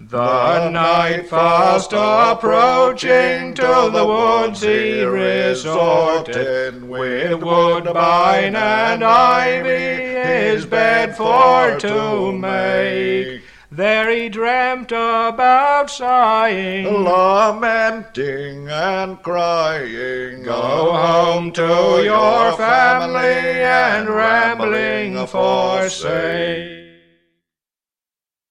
The night fast approaching, to the woods he resorted, with woodbine and ivy his bed for to make. There he dreamt about sighing, lamenting and crying, go home to your family and rambling forsake.